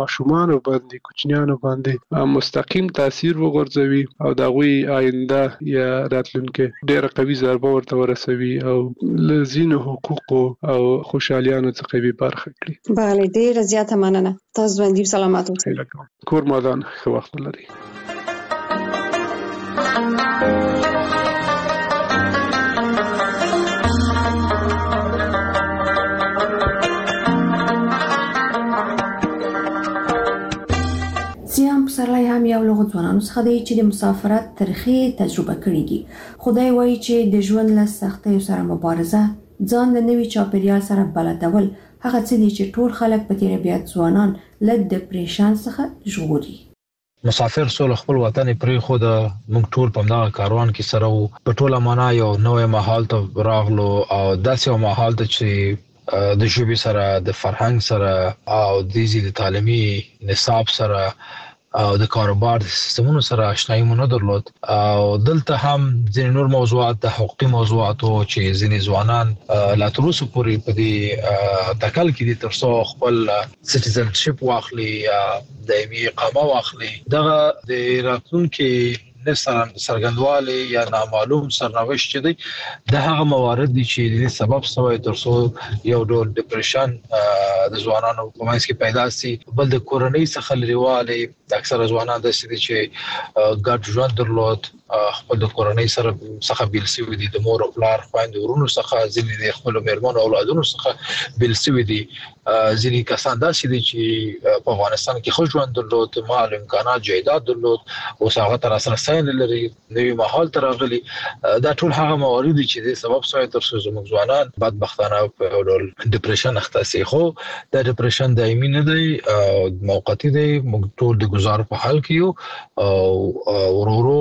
ماشومان باندې کوچنیانو باندې مستقیم تاثیر وغورځوي او د غوي آینده یا راتلونکي ډېر قوي ضربه ورته ورسوي او لزینو حقوق او خوشحالیانو څخه به برخه کړي. بله ډېر زیاته مننه. تاسو ژوندي سلامات اوسئ. کور مادان ښه وخت ولرئ. سیام پسرلی هم یو له ځوانانو څخه دی چې د مسافرت ترخې تجربه کړې دي. خدای وایي چې د ژوند له سختیو سره مبارزه، ځان د نوي چاپیریال سره بلدول هغه څه دي چې ټول خلک په تیره بیا ځوانان له ډیپریشن څخه ژغوري. مسافر سول خپل وطن پرې خو د موږ ټول په دغه کاروان کې سره وو. په ټوله معنا یو نوې ماحول ته راغلو او داسې یو ماحول ته چې د ژبې سره، د فرهنګ سره او د تعلیمي نصاب سره او د کاروبار د سیستمونو سره آشنایي مونږ درلود. او دلته هم ځینې نور موضوعات د حقوقي موضوعات او چې ځینې ځوانان لا تر اوسه پورې په دې تکل کې دي ترڅو خپل سټیزنشپ واخلي، دایمي اقامه واخلي. دغه د راتلونکي سرګندوالي یا نامعلوم سرنوشت چې دی د هغه موارد دي چې د سبب سوی ترڅو یو ډول ډیپریشن د ځوانانو په منځ کې پیدا سي. بل د کورنۍ څخه لريوالی، د اکثره ځوانان د سړي چې ګډ ژوند درلود، خپل د کورنۍ سره څخه بیل سوي دي، د مور او پلار خويندو ورونو څخه، ځینې د خپل میرمنو او اولادونو څخه بیل سوي دي. ځینې کسان داسې دي چې په افغانستان کې خو ژوند درلود، مال امکانات جایداد درلود، او هغه تر سره ساين لري، نوی ماحول ته راغلي. دا ټول هغه موارد دي چې د سبب سوی ترڅو زموږ ځوانان بدبختانه په ډول ډیپریشن اخته سي. خو دا ډیپریشن دایمي نه دی، موقتی دی. موږ ټول د گزار په حال کې یو او ورورو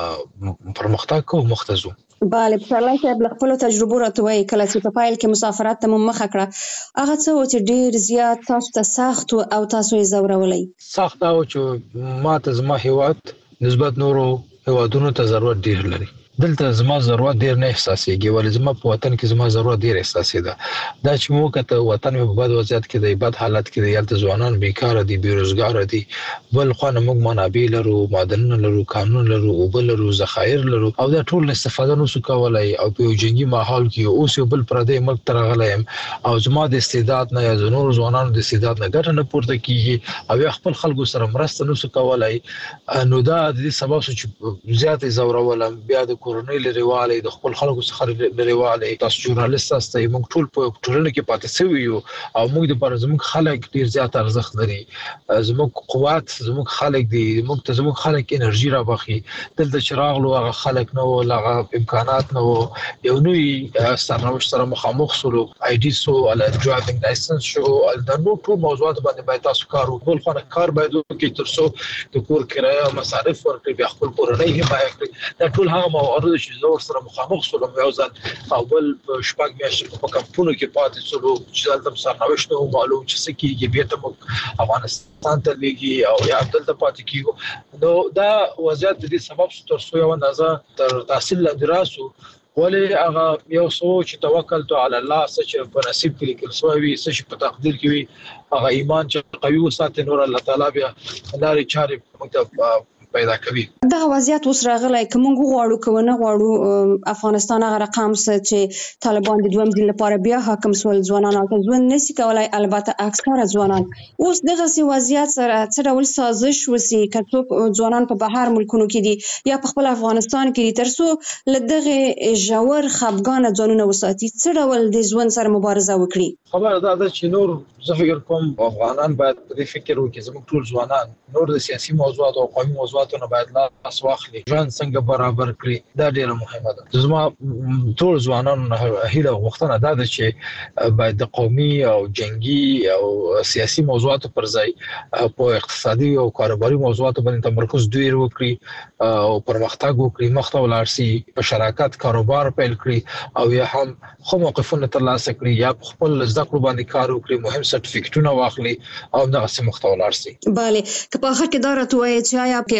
پرمختګ کوو، مختزو. بله پسرلی صاحب له خپلو تجربو راته وایي کله چې په پیل کې مسافرت ته مو مخه کړه هغه څه و چې ډېر زیات تاسو ته سخت او تاسو یې ځورولی؟ سخت او چې ما ته زما هیواد نسبت نورو هیوادونو ته ضرورت ډېر لري. دلته زما ضرورت ډیر نه احساسېږي، ولې زما په وطن کې زما ضرورت ډیر احساسېده. دا چې مو کته وطن په بد وضعیت کې دی، بد حالت کې دی، یلته ځوانان بیکاره دي، بیروزګار دي، بل خو نه موږ منابع لرو، معدنونه لرو، قانون لرو، او بل لرو، ذخایر لرو، او دا ټول استفاده نو څه کولای. او په یو جنگي ماحول کې اوس یو بل پردې ملک ترغلایم او زما د استعداد نه یا زنور ځوانانو د استعداد نه ګټه نه پورته کیږي او خپل خلکو سره مرسته نو څه کولای. نو دا د دې سبب چې زیاتې زورولم، بیا د کورنۍ لريواله، د خپل خلکو څخه لريواله. تاسو ژورنالیست تاسو موږ ټول په ټولنه کې پاتې شوی یو او موږ د پر زموږ خلک ډیر زیات ارزښت لري. زموږ قوت زموږ خلک دي، موږ ته زموږ خلک انرژي راوخی. دلته چراغلو هغه خلک نو هغه امکانات نو یو نوې سرنوشت سره مخامخ سولو. آی ډي سو ال ډرایوینګ لایسنس شو د نو ټول موضوعات باندې باید تاسو کار وکړئ. خو کار باید وکړئ ترڅو د کور کرایه او مصارف ورکړي، بیا خپل کورنۍ حمایت کړي. دا ټول هغه موارد چې زور سره مخامخ سولم یو ځل او بل شپږ میاشتې په کمپونو کې پاتې سولو چې دلته سرنوشت نو معلوم چې څه کیږي. بیا ته افغانستان ته لګي او یا دلته پاتې کیږي. نو دا وضعیت د دې سبب ترڅو یو اندازه تر تحصیل لدراسو ولی هغه یو سوچ توکل تو علی الله چې په نصیب کې لیکل شوی چې په تقدیر کې وي هغه ایمان چې قوي وساتي نور الله تعالی بیا لارې چارې موږ پیدا کوي. دا وضعیت اوس راغلی که موږ غواړو که ونه غواړو افغانستان هغه رقم چې طالبان د دویم ځل لپاره بیا حاکم سول ځوانان او ژوند نشي کولای. البته اکثره ځوانان اوس دغه سي وضعیت سره څه ډول سازش وسی که څوک ځوانان په بهر ملکونو کې دي یا په خپل افغانستان کې دي ترڅو لدغه ژور خفګان ځانونه وساتي څه ډول د ژوند سره مبارزه وکړي؟ خبره ده چې نور زه فکر کوم افغانان باید په دې فکر وکړي زموږ ټول ځوانان نور د سیاسي موضوعات او قومي موضوعاتو نه باید لاس واخلي، ژوند څنګه برابر کړي. دا ډیره مهمه ده. زما ټول ځوانانو هیله غوښتنه ده چې باید د قومي او جنگي او سیاسي موضوعاتو پر ځای په اقتصادي او کاروباري موضوعاتو باندې تمرکز ډیر وکړي او پرمختګ وکړي، مخته ولاړ سي، په شراکت کاروبار پیل کړي او یا هم خو موقفونه ترلاسه کړي یا خپل زده کړو باندې کار وکړي، مهم سرټیفیکټونه واخلي او دغه سم مخته ولاړ سي. bale که په اخر کې دا راته وایي چې آیا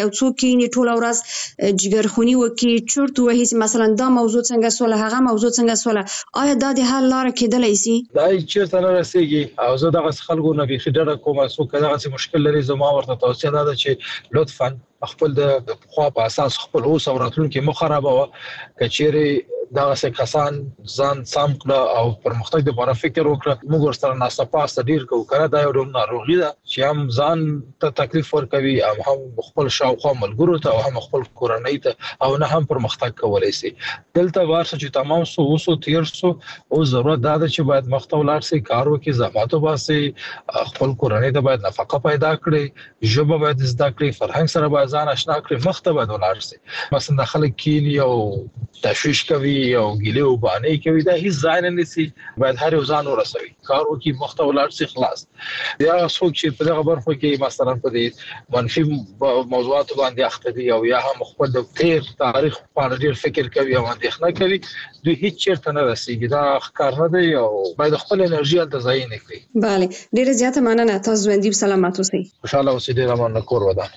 یو څوک کې ټول ورځ جګرخونی وکي چورت وهي مثلا دا موضوع څنګه سول هغه موضوع څنګه سول آیا دا د حل لار کېدلای شي دا چیرته نه رسیږي او زه دغه خلکو نه بيخي ډډه کوم څوک دغه مشکل لري زما ورته توصيه ده چې لطفا خپل د خو په اساس خپل اوس او راتلونکي مو خرابوه کچېری دا څه کسان ځان سم کړه او پرمختګ لپاره فکر وکړه موږ ورسره ناسپاسه ډیر کوو کړه دا یو ډول ناروغي ده چې هم ځان ته تکلیف ورکوي او هم خپل شاوخوا ملګرو ته او هم خپل کورنۍ ته او نه هم پرمختګ کولای شي دلته ورسره چې تمام سو تیر سو او ضرورت ده چې باید مختولار سي کار وکړي زحمت وباسي خپل کورنۍ ته باید نفقه پیدا کړي ژبه باید زده کړي فرهنګ سره باید ځان آشنا کړي مخته باید ولار سي مثلا خلک کینی او تشویش کوي او ګیله او باندې کوي دا هیڅ ځای نه نسی باید هر یو ځان ورسوي کار وکړي مخته ولار سي خلاص یا څوک چې په دغه برخه کې مثلا په دې منفي موضوعات باندې اخته دي او یا هم خپل د تیر تاریخ په اړه ډیر فکر کوي او اندېښنه کوي دوی هیڅ چیرته نه رسیږي دا ښکار نه دی او باید خپل انرژي ته ځای نه کړي bale ډیره زیاته مننه تاسو ژوندۍ سلامات اوسئ خوشاله اوسئ ډیره مننه کور ودان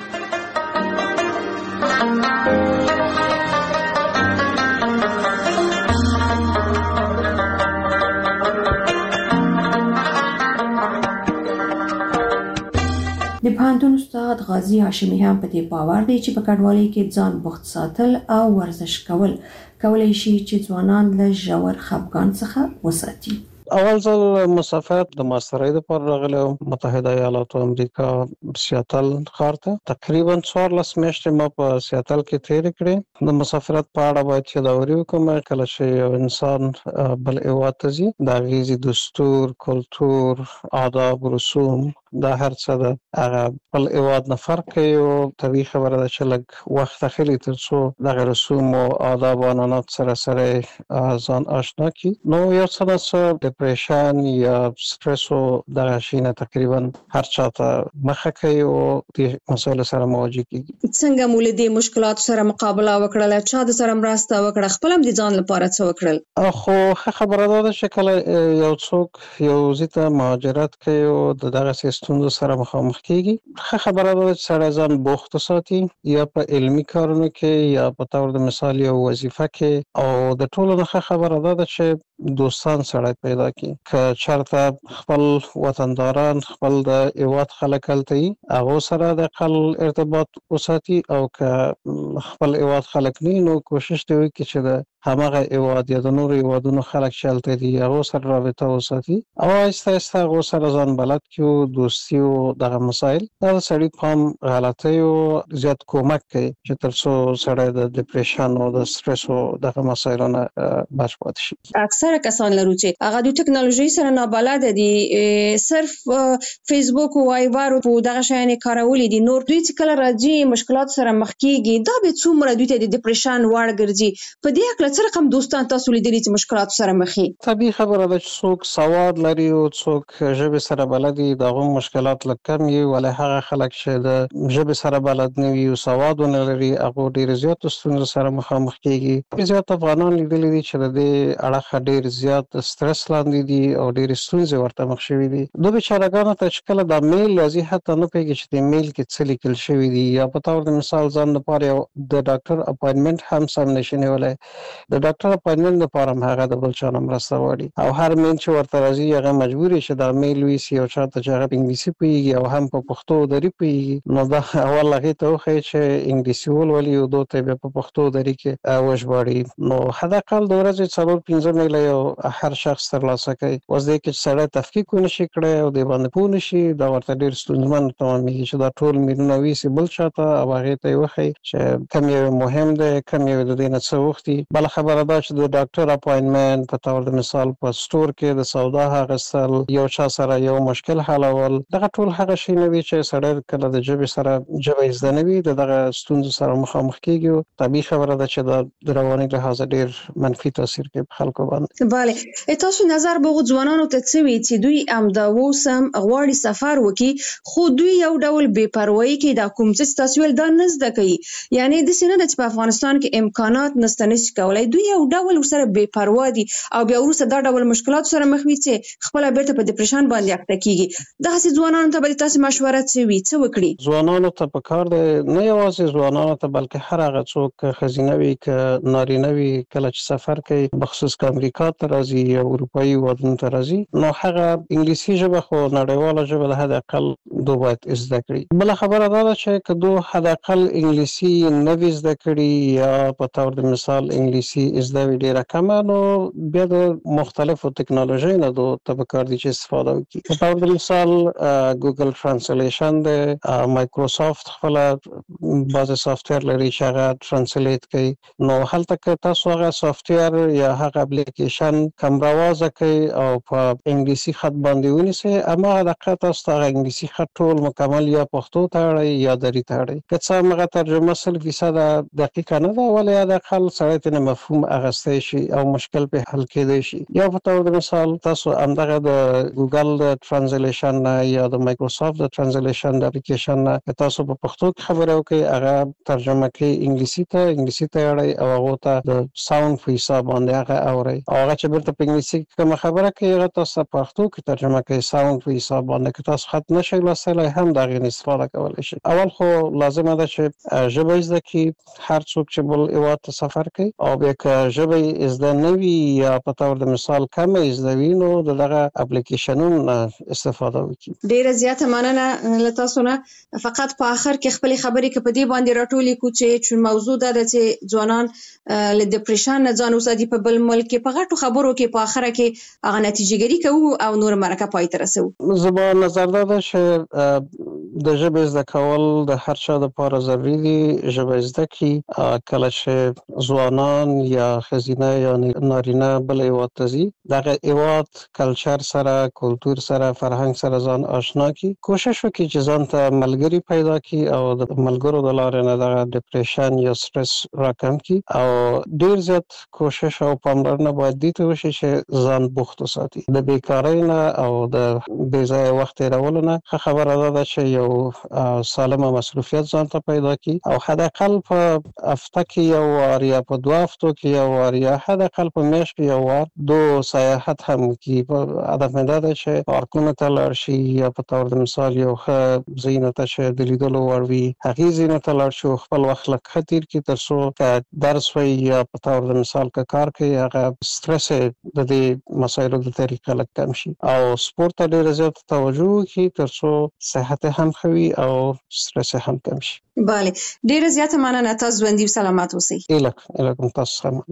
د پوهنتون استاد غازي هاشمي هم په دې باور دی چې په کډوالۍ کې ځان بوخت ساتل او ورزش کولای شي چې ځوانان له ژور خپګان څخه وساتي. اول ځل مسافرت د ماسترۍ لپاره راغلی متحده ایالاتو امریکا سیاتل ښار ته تقریبا 14 میاشتې ما په سیاتل کې تېرې کړې د مسافرت په اړه باید چې دا وکړم کله چې یو انسان بل هېواد ته ځي د هغې دستور کلتور آداب رسوم دا هر څه ده هغه بل هېواد نه فرق کوي او طبیعي خبره ده چې لږ وخت اخلي تر څو دغه رسوم او آداب او عنعنات سره ځان آشنا کړي نو یو څه نه ډیپریشن یا سټرس او دغه شي نه تقریبا هر چاته مخه کوي او د مسایلو سره مواجه کیږي څنګه مو له دې مشکلاتو سره مقابله وکړه چا د سره مرسته وکړه خپل هم د ځان لپاره څه وکړل خو خبره ده چې کله یو څوک یو ځای مهاجرت کوي او دغه ستونزو سره مخامخ کیږي خبره ده چې سړی ځان بوخت ساتي یا په علمي کارونو کې یا په تور د مثال یو وظیفه کې او د ټولو نه خبره ده چې دوستان سړی پیدا کړي که چېرته خپل وطنداران خپل د هېواد خلک هلته وي هغو سره د اقل ارتباط وساتي او که خپل هېواد خلک نه نو کوشش دی وکړي چې د همغه هېواد یا د نورو هېوادونو خلک چې هلته دي هغو سره رابطه وساتي او آهسته آهسته هغو سره ځان بلد کړو دوستي او دغه مسایل دا د سړي په هم غلطیو زیات کومک کوي چې تر څو سړی د ډیپریشن او د سټرس او دغه مسایلو نه بچ پاتې شي اکثره کسان لرو چې هغه د ټکنالوژي سره نابلد دي صرف فیسبوک او وایبر او دغه شیان کارولي دي نور دوی چې کله راځي مشکلات سره مخ کیږي دا به څومره دوی ته د ډیپریشن وړ ګرځي په دې اړه څه رقم دوستان تاسو لیدلي چې مشکلات سره مخ دي طبيعي خبره ده چې څوک سواد لري او څوک ژبه سره بلد دي دغه مشکلات لکه کم وي ولې هغه خلک چې د ژبه سره بلد نه وي او سواد نه لري هغه ډیر زیات ستونزو سره مخامخ کیږي زیات افغانان لیدلي دي چې د دې اړه ډیر زیات سټرس لاندې دي او ډیر ستونزې ورته مخ شوي دي دوی بیچارهګانو ته چې کله د میل لازم حتی نه پیږي چې د میل کې څه لیکل شوی دي یا په تور د مثال ځان لپاره د ډاکټر اپاینټمنټ هم سم نشي نیولای د ډاکټر اپاینټمنټ لپاره هغه د بل چا مرسته غواړي او هر مین چې ورته راځي هغه مجبور شي د میل ویسي او چاته چې هغه انګلیسي پوهیږي او هم په پښتو دري پوهیږي نو دا اول هغه ته وخی چې انګلیسي ولولي او دوی ته په پښتو دري کې وژباړي نو حدا کال د ورځې 4-5 میل یو هر شخص ترلاسه کوي اوس د کې سره تفکیک ونشي کړي او د باندې پوه نشي دا ورته ډیر ستونزمن تمامېږي چې دا ټول میلونه ویسي بل چاته او هغه ته وخی چې کم یو مهم ده کم یو د دې نه څه وختي بل خبره ده چې د ډاکټر اپاینټمنټ په تور د مثال په سٹور کې د سودا غسل یو چا سره یو مشکل حلول دغه ټول هغه شی نه وی چې سړی کله د جبه سره جبه زدنوي دغه ستونزو سره مخامخ کیږي طبيعي خبره ده چې د رواني لحاظ ډیر منفي تاثیر کوي په خلکو باندې bale تاسو نظر به ځوانانو ته څه وی چې دوی هم د وسم غواړي سفر وکي خو دوی یو ډول بے پروايي کې د کوم څه تاسو ول دا نزد کوي یعنی د سینه د په افغانستان کې امکانات نشته نشي کولای کولای. دوی یو ډول سره بے پروا دي او بیا وروسته دا ډول مشکلات سره مخ وي چې خپل بیرته په ډیپریشن باندې اخته کیږي. دغه ځوانانو ته به تاسو مشوره څه وکړي؟ ځوانانو ته پکار دی نه یوازې ځوانانو ته بلکې هر هغه څوک ښځینه وي که نارینه وي کله چې سفر کوي بخصوص که امریکا ته راځي یا اروپایي هیوادونو ته راځي نو هغه انګلیسي ژبه خو نړیواله ژبه د حد اقل دوی باید زده کړي. بله خبره دا ده چې که دوی حد اقل انګلیسي نه وي زده کړي یا په تور د مثال انګلیسي زده وي ډېره کمه نو بیا د مختلفو ټکنالوژۍ نه دوی ته پکار دي چې استفاده وکړي. په تور د مثال ګوګل ترانسلیشن دی، مایکروسافت خپل بعضې سافټویر لري چې هغه ترانسلیټ کوي. نو هلته که تاسو هغه سافټویر یا هغه اپلیکیشن کمروازه کوي او په انګلیسي خط باندې ونیسئ هماغه دقیقه تاسو ته هغه انګلیسي خط ټول مکمل یا پښتو ته اړئ یا دري ته اړئ. که څه هم هغه ترجمه 100% دقیقه نه ده ولې حد اقل سړی ترې مفهوم اخیستی شي او مشکل پرې حل کېدی شي. یا په طور د مثال تاسو همدغه د ګوګل د ترانسلیشن نه یا د مایکروسافت د ترانسلیشن د اپلیکیشن نه که تاسو په پښتو کې خبرې وکړئ هغه ترجمه کوي انګلیسي ته اړئ او هغه ته د ساوند په حساب باندې هغه اورئ او هغه چې بیرته په انګلیسي کې کومه خبره کوي هغه تاسو په پښتو کې ترجمه کوي ساوند په حساب باندې. که تاسو خط نشئ لوستلی هم د هغې نه استفاده کولی شئ. اول خو لازمه ده چې ژبه زده کړي هر څوک چې بل هیواد ته سفر کوي او بیا که ژبه یې زده نه وي یا په طور د مثال کمه یې زده وي نو د دغه اپلیکیشنونو نه استفاده وکړي. ډیره زیاته مننه له تاسو نه. فقط په آخر کې خپل خبرې کې په دې باندې راټولې کو چې موضوع ده چې ځوانان له ډیپریشن نه ځان وساتي په بل ملک کې په غټو خبرو کې په آخره کې هغه نتیجهګري کوو او نور مرکه پای ته رسوو. زما نظر دا ده چې د ژبې زده کول د هر چا لپاره ضروري دي. ژبه زده کړي کله چې ځوانان یا ښځینه یا نارینه بل هیواد ته ځي دغه هیواد کلچر سره کلتور سره فرهنګ سره ځان آشنا کړي. کوشش وکړي چې ځان ته ملګري پیدا کړي او د ملګرو د لارې نه دغه ډیپریشن یا سټرس راکم کړي او ډیر زیات کوشش او پاملرنه باید دې ته وشي چې ځان بوخت وساتي د بیکارۍ نه او د بې ځایه وخت تېرولو نه. ښه خبره دا ده چې یو سالمه مصروفیت ځان ته پیدا کړي او حد اقل په هفته کې یو وار یا په 2 هفتو کې یو وار یا حد اقل په میاشت کې یو وار دو سیاحت هم کړي. هدف مې دا ده چې پارکونو ته لاړ شي یا په طور د مثال یو ښه ځایونو ته چې د لیدلو وړ وي هغې ځایونو ته لاړ شي خپل وخت لږ ښه تېر کړي تر څو که درس وي یا په طور د مثال که کار کوي هغه سټرس د دې مسایلو د طریقه لږ کم شي او سپورت ته ډېره زیاته توجه وکړي تر څو صحت هم ښه وي او سټرس هم کم شي. بله ډیره زیاته مننه. تاسو ژوندي او سلامت اوسئ. الهکم تاسو هم.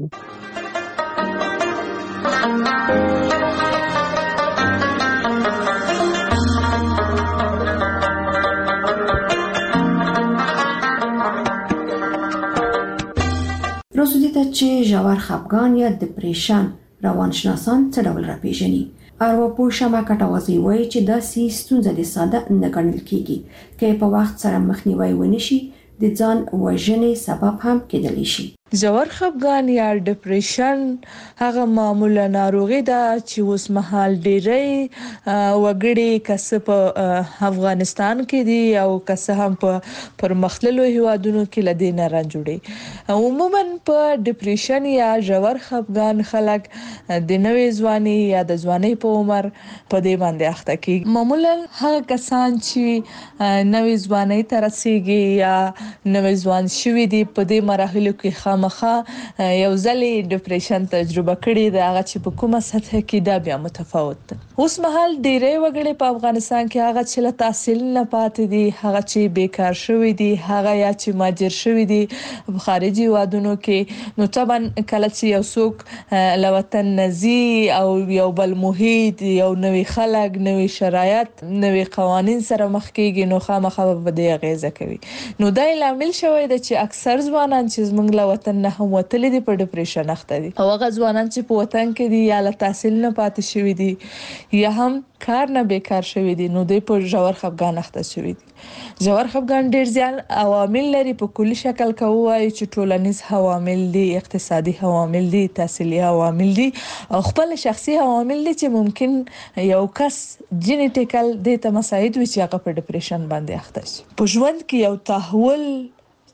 روزودی ته چې ژور خپګان یا ډیپریشن روانشناسان څه ډول راپېژني. ارواپوه شمع کټوازی وایي چې دا ستونزه د ساده نه ګڼل کېږي که په وخت سره مخنیوی ونشي د ځان وژنې سبب هم کېدلی شي. ژور خپګان یا ډیپریشن هغه معمولا ناروغي ده چې اوس مهال ډېری وګړي کسه په افغانستان کې دي او کسه هم په پرمختللو هیوادونو کې لدی نه رانجوړي. عموما په ډیپریشن یا ژور خپګان خلک د نوې ځواني یا د ځواني په عمر په دې باندې اخته کیږي. معمولا هغه کسان چې نوې ځواني ته رسیدي یا نوې ځوان شوي دي په دې مراحلو کې مخه یو ځلې ډیپریشن تجربه کړې ده هغه چې په کومه سطح کې دا بیا متفاوت ده. اوس مهال ډېری وګړي په افغانستان کې هغه چې له تحصیل نه پاتې دي هغه چې بیکار شوي دي هغه یا چې مهاجر شوي دي په خارجي هیوادونو کې. نو طبعا کله چې یو څوک له وطن نه ځي او یو بل محیط یو نوې خلک نوې شرایط نوې قوانین سره مخ کېږي نو خامخا به دې اغیزه کوي. نو دا لامل شوی دی چې اکثر ځوانان چې زموږ له وطن نه هم وتلي دي په ډیپریشن اخته دي او هغه ځوانان چې په وطن کې دي یا له تحصیل نه پاتې شوي دي یا هم کار نه بیکار شوي دي نو دوی په ژور خپګان اخته شوي دي. ژور خپګان ډېر زیات عوامل لري. په کلي شکل کې وایي چې ټولنیز عوامل دي اقتصادي عوامل دي تحصیلي عوامل دي او خپل شخصي عوامل دي چې ممکن یو کس جینیټیکل د ته مساعد وي چې هغه په ډیپریشن باندې اخته شي. په ژوند کې یو تحول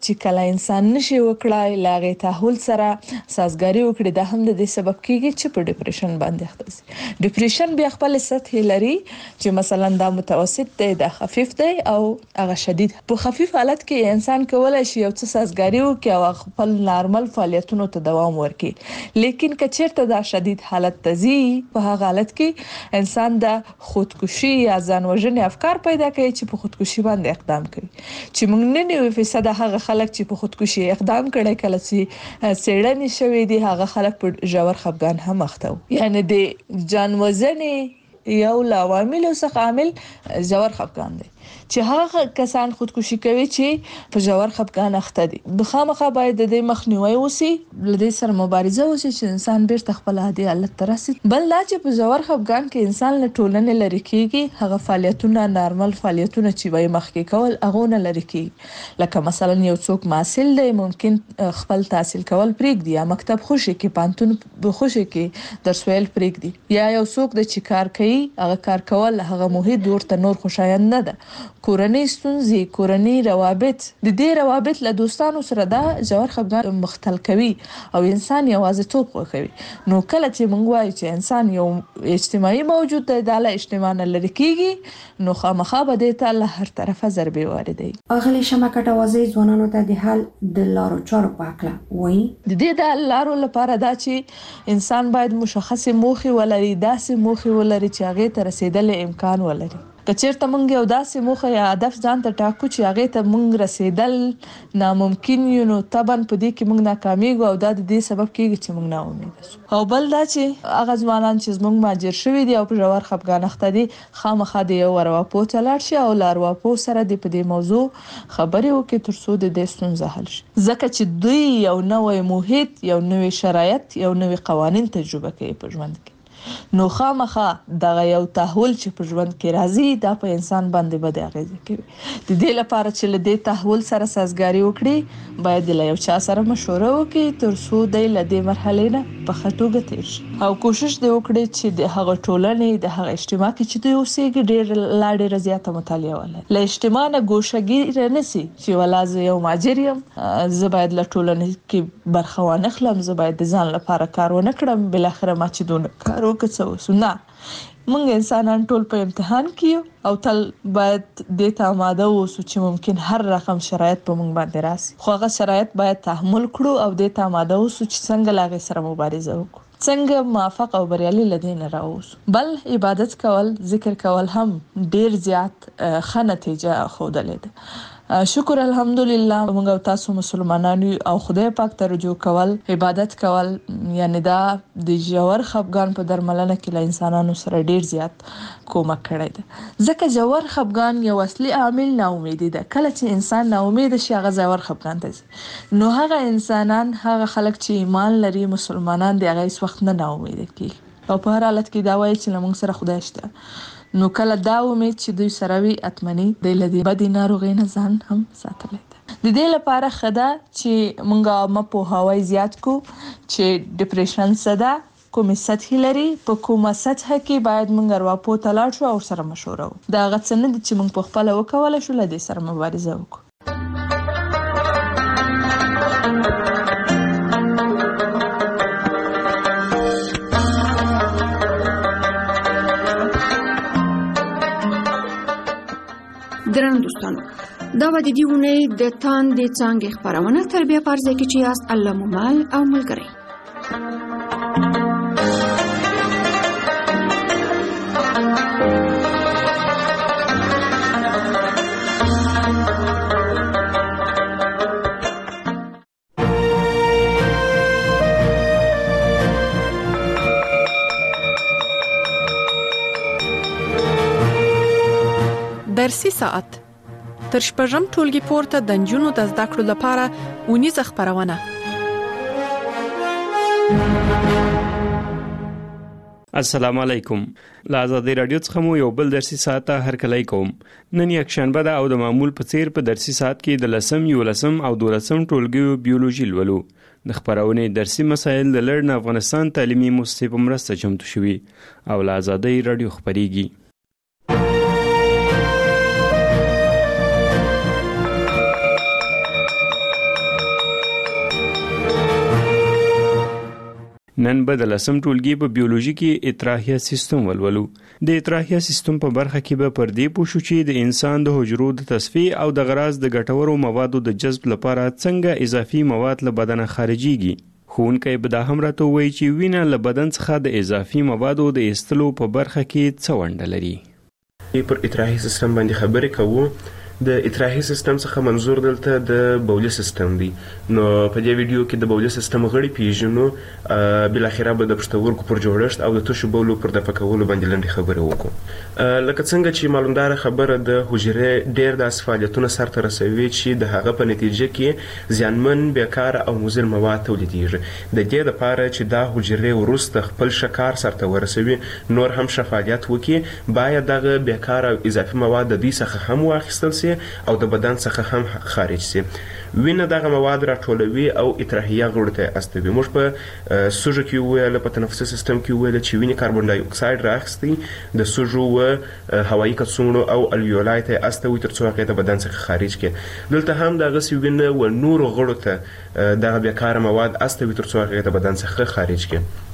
چې کله انسان نشي وکړای لاغه تحول سره سازګاری وکړي دا هم د دې سبب کیږي چې په ډیپریشن باندې اخته شي. ډیپریشن بیا خپل سطح لري چې مثلا دا متوسط دی، دا خفیف دی او هغه شدید. په خفیف حالت کې انسان کولای شي یو څه سازګاری وکړي او خپل نارمل فعالیتونو ته دوام ورکړي، لیکن کچیرته دا شدید حالت تزي په هغه حالت کې انسان د خودکشي یا ځان وژنې افکار پیدا کوي چې په خودکشي باندې اقدام کوي. چې موږ 99% هغه خلک چې په خودکشي اقدام کړي کله چې سړنی شوی دي هغه خلک په ژور خفګان هم اخته وي. یعنی د ځان وژنې یو لامل او څخه عامل ژور خفګان دی چې هغه کسان خودکشي کوي چې په ژور خفګان اخته دي. د خامخا باید د دې مخنیوي وسی، لدې سره مبارزه وشي چې انسان بیرته خپل عادي حالت ته راسي. بل دا چې په ژور خفګان کې انسان له ټولنې لري کیږي، هغه فعالیتونه نارمل فعالیتونه چې وای مخکې کول هغه نه لري کیږي. لکه مثلا یو څوک محصل دی ممکن خپل تحصیل کول پرېږدي یا مکتب خوشي کې پانتون خوشي کې درس ویل پرېږدي، یا یو څوک د چې کار کوي هغه کار کول هغه محیط ورته نور خوشایند نه ده. کورنۍ ستونزې، کورنۍ روابط، د دې روابط له دوستانو سره دا ژور خفګان مختل کوي او انسان یوازیتوب خوښوي. نو کله چې موږ وایو چې انسان یو اجتماعي موجود دی، دا له اجتماع نه لري کیږي، نو خامخا به دې ته له هر طرفه ضربې واردوي. اغلی شمه کټوازی ځوانانو ته د حل د لارو چارو په اړه وایي. د دې د لارو لپاره دا چې انسان باید مشخصه موخه ولري، داسې موخه ولري چې هغه ته رسیدل امکان ولري. کچیرته مونږ یو داسې موخه یا هدف ځان ته ټاکو چې هغه ته مونږ رسیدل ناممکن یو، نو طبعا په دې کې مونږ ناکامیږو او دا د دې سبب کیږي چې مونږ ناامید شو. او بل دا چې هغه ځوانان چې مونږ ماجر شوی دي او په ژور خفګان اخته دي خامخا د یو ورواپو چلاړ شي او لارواپو سره د په دې موضوع خبرې وکړي ترڅو د دې ستونزه حل شي. ځکه چې دوی یو نوې محیط، یو نوې شرایط، یو نوې قوانین تجربه کوي په ژوند کې. نو خامخا دغه یو تحول چې په ژوند کې راځي دا په انسان باندې بد اغیزه کوي. د دې لپاره چې له دې تحول سره سازګاری وکړي باید له یو چا سره مشوره وکړي ترڅو د دې مرحلې نه په ښه توګه تیر شي او کوشش دې وکړي چې د هغه ټولنې د هغه اجتماع کې چې دوی اوسېږي ډېر لا ډېره زیاته مطالعه ولري. له اجتماع نه ګوښهګیره نشي چې ولا زه یو ماجر یم، زه باید له ټولنې کې برخه وانخلم، زه باید د ځان لپاره کار ونه کړم، بالاخره ما چې دونه کار وکړ نه. موږ انسانان ټول په امتحان کې او تل باید د ته آماده اوسو چې ممکن هر رقم شرایط په موږ باندې راسي، خو هغه شرایط باید تحمل کړو او د ته آماده اوسو چې څنګه لاغې سره مبارزه وکړو، څنګه موافق او بریالي لدین راووسو. بل عبادت کول، ذکر کول هم ډیر زیات ښه نتیجه ښودلې ده. شکر الحمدلله موږ او تاسو مسلمانانو او خدای پاک ته رجوع کول، عبادت کول، یعنی دا د ژور خفګان په درملنه کې له انسانانو سره ډیر زیات کومک کړی ده. ځکه ژور خفګان یو اصلي عامل ناامیدي ده. کله چې انسان ناامید شي هغه ژور خفګان ته ځي. نو هغه انسانان، هغه خلک چې ایمان لري، مسلمانان دی، هغه هیڅ وخت نه ناامید کیږي او په هر حالت کې دا وایي چې موږ سره خدای شته. نو کله دا امید چې دوی سره وي اتمنی د لدی بدی ناروغي نه ځان هم ساتلی ده. د دې لپاره خدا چې مونږه مپوهاوی زیات کو چې ډیپریشن څه ده، کومه سطح لري، په کومه سطح کې باید مونږ ورواپو تلاړ شو او سره مشوره وکړو. دا غڅ نه دي چې مونږ په خپل وکول شو لدی سره مبارزه وکړو. درنو دوستانو، دا و د دې اونۍ د تاندې څانګې خپرونه تربیه په ارزه کې چې یاست الله مو مل او ملګری. درسي ساعت تر شپږم ټولګي پورته د نجونو د زده کړو لپاره اونیزه خپرونه. السلام علیکم. له آزادۍ رادیو څخه مو یو بل درسي ساعت هرکلی کوم. نن یک شنبه ده او د معمول په څیر په درسي ساعت کې د 10 11 او 12 ټولګیو بیولوژي لولو. د خپرونې درسي مسایل د لړن افغانستان تعلیمي مؤسسې په مرسته چمتو شوي او له آزادۍ رادیو خپريږي. نن به د لسم ټولګي په بیولوژي کې اطراحیه سیستم ولولو. د اطراحیه سیستم په برخه کې به پر دې پوښو چې د انسان د حجرو د تصفیه او د غراض د ګټورو موادو د جذب لپاره څنګه اضافي مواد له بدن خارجيږي. ښوونکی به دا هم راته ووایي چې وینه له بدن څخه د اضافي موادو د ایستلو په برخه کې څه ونډه لري. پر اطراحي سیستم باندې خبرې کوو. د اطراحي سیستم څخه منظور دلته د بولي سیستم دی. نو په دې ویډیو کې د بولي سیستم غړي پیژنو، بل اخره به د پښتورګو پر جوړښت او د تشو بولو پر دفع کولو باندې لنډه خبرې وکړو. لکه څنګه چې معلومدار خبره د حجرې ډېر داسې فعالیتونه سرته رسوي چې د هغه په نتیجه کې زیانمن بیکاره او مضر مواد تولیدېږي. د دې لپاره چې دا حجرې وروسته خپل ښه کار سرته ورسوي، نور هم ښه فعالیت وکړي، باید دغه بیکاره او اضافي مواد د دوی څخه هم واخیستل سي او د بدن څخه هم خارج سي. وینه دغه مواد راټولوي او اطراحیه غړو ته استوي. موږ په سوژه کې ویل، په تنفسي سیستم کې ویل چې وینه کاربن ډای اکساید راخستي د سوژو و هوایي کڅوړو او الویولای ته استوي ترڅو هغه د بدن څخه خارج کړي. دلته هم دغه سی وینه و نور غړو ته دغه بیکاره مواد استوي ترڅو هغه د بدن څخه خارج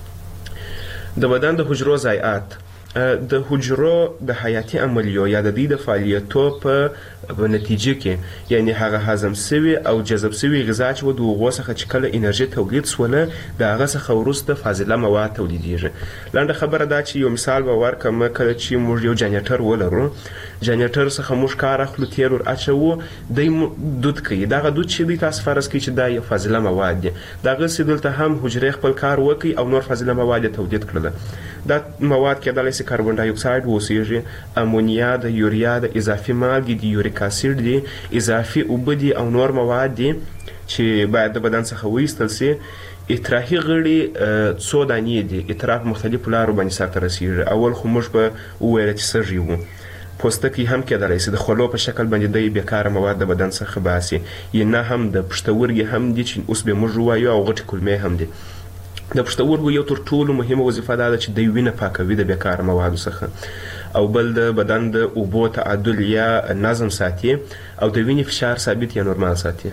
کړي. د بدن د حجرو ضایعات د حجرو د حیاتي عملیو یا د دې د فعالیتو په نتیجه کې، یعنی هغه هضم سوي او جذب سوي غذا چې د هغو څخه چې کله انرژي تولید سوله د هغه څخه وروسته فاضله مواد تولیدېږي. لنډه خبره دا چې یو مثال به ورکړم. کله چې موږ یو جنریټر ولرو، جنریټر څخه موږ کار اخلو، تیل ور اچوو، دی دود کوي. دغه دود چې دی تاسو فرض کړئ چې دا یو فاضله مواد دی. دغسې دلته هم حجرې خپل کار وکړي او نور فاضله مواد تولید کړل. دا مواد کېدلی شي کاربن ډای اکساید واوسیږي، امونیا د یوریا د اضافي مالګې د یوریک اسید دي، اضافي اوبه دي او نور مواد دي چې باید د بدن څخه وایستل سي. اطراحي غړي څو دانې دي. اطراح په مختلفو لارو باندې سرته رسېږي. اول خو موږ به وویل چې سږي وو. پوستکی هم کېدلی شي د خولو په شکل باندې د بیکاره مواد د بدن څخه باسي، یا نه هم د پښتورګي هم دي چې اوس به موږ ووایو، او غټې کولمې هم دي. د پښتورګو یو تر ټولو مهمه وظیفه دا ده چې د وینه پاکوي د بیکاره موادو څخه، او بل د بدن د اوبو تعادل یا نظم ساتي او د وینې فشار ثابت یا نورمال ساتي.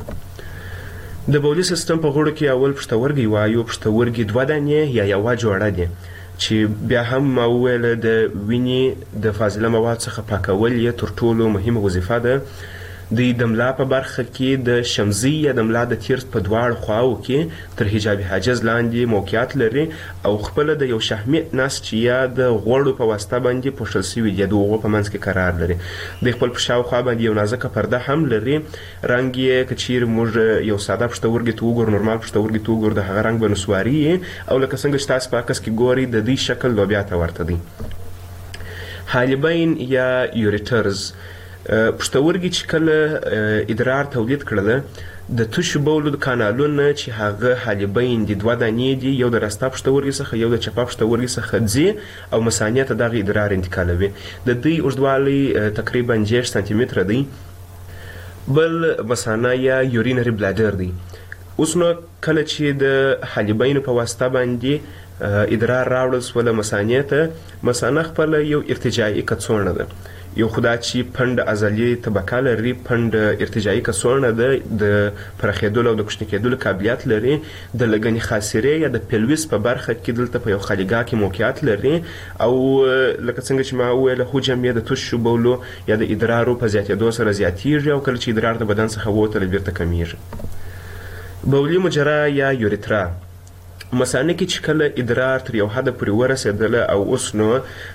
د بولي سیستم په غړو کې اول پښتورګي وایو. پښتورګي 2 دانې یا یوه جوړه دي چې بیا هم ما وویل د وینې د فاضله مواد څخه پاکول یې تر ټولو مهمه وظیفه ده. د ملا په برخه کې د شمزي یا د ملا د تیر په دواړو خواو کې تر حجاب حاجز لاندې موقعیت لري او خپل د یو شحمي نسج یا د غوړو په واسطه باندې پوښل شوی دی. د هغو په منځ کې قرار لري. د خپل په شاوخوا باندې یو نازکه پرده هم لري. رنګ یې که چیرې موږ یو ساده پښتورګي ته وګورو، نورمال پښتورګي ته وګورو، د هغه رنګ به نسواري او لکه څنګه چې تاسو په عکس کې ګورئ د دې شکل لوبیا ته ورته دی. حالبین یا یوریټرز پښتورګي چې کله ادرار تولید کړل، د تشو بولو د کانالونه چې هغه حالبین دي 2 دانې دي، یو د راسته پښتورګي څخه یو د چپه پښتورګي څخه ځي او مثانې ته دغه ادرار انتقالوي. د دوی اوږدوالی تقریبا 6 سانتي متره دی. بل مثانه یا یورینري بلادر دی. اوس نو کله چې د حالبینو په واسطه باندې ادرار راوړل سوله مثانې ته، مثانه خپل یو ارتجاعي کڅوړه ده. یو خدا چې پنډ عضلي طبقه لري، پنډ ارتجاعي کڅوړه ده، د پراخېدلو او د کوچني کېدلو قابلیت لري. د لګنې خاصرې یا د پیلویس په برخه کې دلته په یو خالیګاه کې موقعیت لري، او لکه څنګه چې ما وویل حجم یې د تشو بولو یا د ادرارو په زیاتېدو سره زیاتېږي، او کله چې ادرار د بدن څخه ووتل بیرته کمیږي. بولي مجرا یا یوریترا مثانه کې چې کله ادرار تر یو حد پورې ورسېدله او اوس نو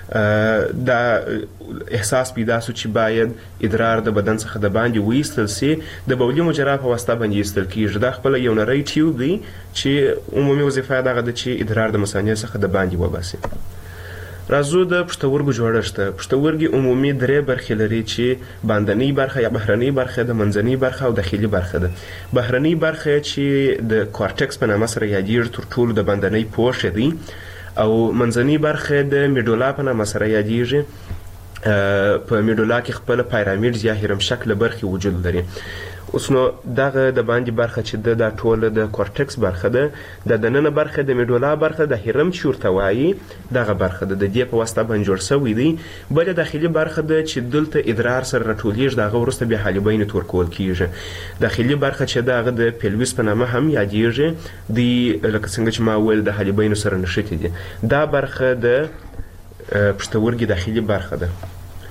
دا احساس پیدا سو چې باید ادرار د بدن څخه د باندې وایستل سي، د بولي مجرا په واسطه باندې ایستل کېږي. دا خپله یو نری ټیوب دی چې عمومي وظیفه یې دغه ده چې ادرار د مثانې څخه د باندې وباسي. راځو د پښتورګو جوړښت ته. پښتورګي عمومي 3 برخې لري چې باندنۍ برخه یا بهرنۍ برخه ده، منځنۍ برخه او داخلي برخه ده. بهرنۍ برخه چې د کورټکس په نامه سره یادېږي تر ټولو د باندنۍ پوښ دی، او منځنۍ برخه د میډولا په نامه سره یادېږي. په میډولا کې خپل پیرامید یا هرم شکل برخې وجود لري. اوس نو دغه د باندې برخه چې د ټوله د کورټکس برخه ده د دننه برخه د میډولا برخه د هرم چې ورته وایي دغه برخه ده د دې په واسطه باندې جوړ شوی دی. بله داخلي برخه ده چې دلته ادرار سره راټولیږي د هغه وروسته بیا حالبین ته ورکول کیږي. داخلي برخه چې د هغه د پیلویس په نامه هم یادیږي دی لکه څنګه چې ما ویل د حالبین سره نښتي دي. دا برخه د پښتورګي داخلي برخه ده.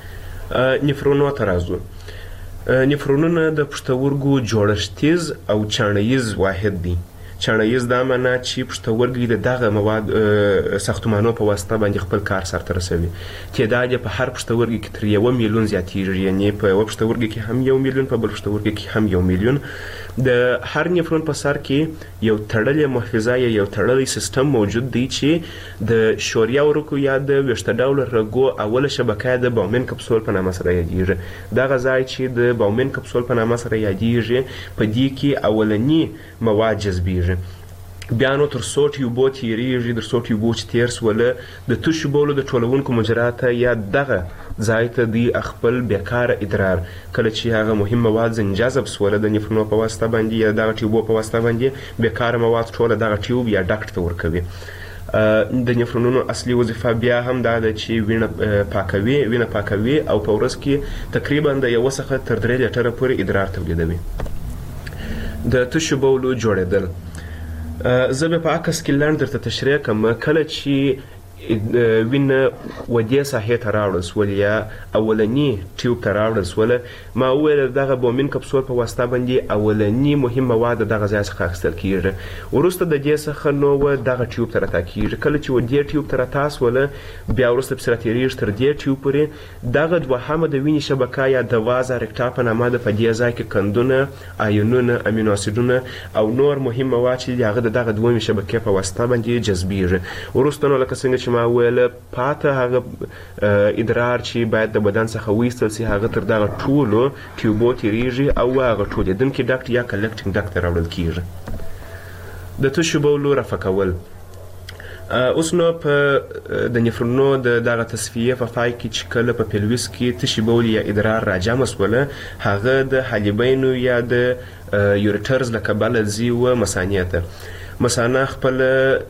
نفرونو ته راځو. نفرونونه د پښتورګو جوړښتیز او چاڼیز واحد دي. چاڼیز دا معنا چې پښتورګي د دغه مواد ساختمانو په واسطه باندې خپل کار سرته رسوي. تعداد په هر پښتورګي کې تر 1 میلیون زیاتیږي، یعنی په یو پښتورګي کې هم 1 میلیون، په بل پښتورګي کې هم 1 میلیون. د هر نفرون په سر کې یو تړلې محفظه یا یو تړلی سیستم موجود دی چې د شوریا ورکو یا د ویښته ډوله رګو اوله شبکه د باومن کپسول په نامه سره یادیږي. دغه ځای چې د باومن کپسول په نامه سره یادیږي په دې کې اولنی مواد جذبیږي. بیا نو تر څو ټیوبو تیریږي، تر څو ټیوبو چې تیر سوله د تشو بولو د ټولونکو مجراته یا دغه ځای ته دی خپل بیکاره ادرار کله چې هغه مهم مواد ځنجذب سوله د نفرونو په واسطه باندې یا دغه ټیوبو په واسطه باندې بیکاره مواد ټوله دغه ټیوب یا ډاکټ ته ورکوي. د نفرونونو اصلي وظیفه بیا هم دا ده چې وینه پاکوي او په ورځ کې تقریبا د 1 څخه تر 3 لیټره پورې ادرار تولیدوي. د تشو بولو جوړېدل زه به په عکس کې لنډ درته تشریح کوم. کله چې وینه ودې ساحې ته راوړل سول یا اولنی ټیوب ته راوړل سول، ما وویل دغه بومین کپسول په واسطه باندې اولنی مهم مواد دغه ځای څخه اخیستل کیږي. وروسته د دې څخه نو دغه ټیوب ته راتا کیږي. کله چې ودې ټیوب ته راتا سول بیا وروسته پسې راتېرېږي تر دې ټیوب پورې. دغه دوهمه د وینې شبکه یا د وازه رکټا په نامه ده. په دې ځای کې کندونه، آیونونه، امینو اسیدونه او نور مهم مواد چې هغه دغه دویمې شبکې په واسطه باندې جذبیږي. وروسته نو لکه څنګه چې ما ویل پاته هغه ادرار چې باید د بدن څخه وایستل سي هغه تر دغه ټولو ټیوبو تیریږي او هغه ټولېدونکي ډاکټ یا کلکټینګ ډاکټ ته راوړل کیږي. د تشو بولو رفع کول. اوس نو په د نفرونو د دغه تصفیه په پای کې چې کله په پیلویس کې تشي بول یا ادرار راجمع سوله هغه د حالبینو یا د یوریټرز له کبله ځي و مثانې ته. مثانه خپل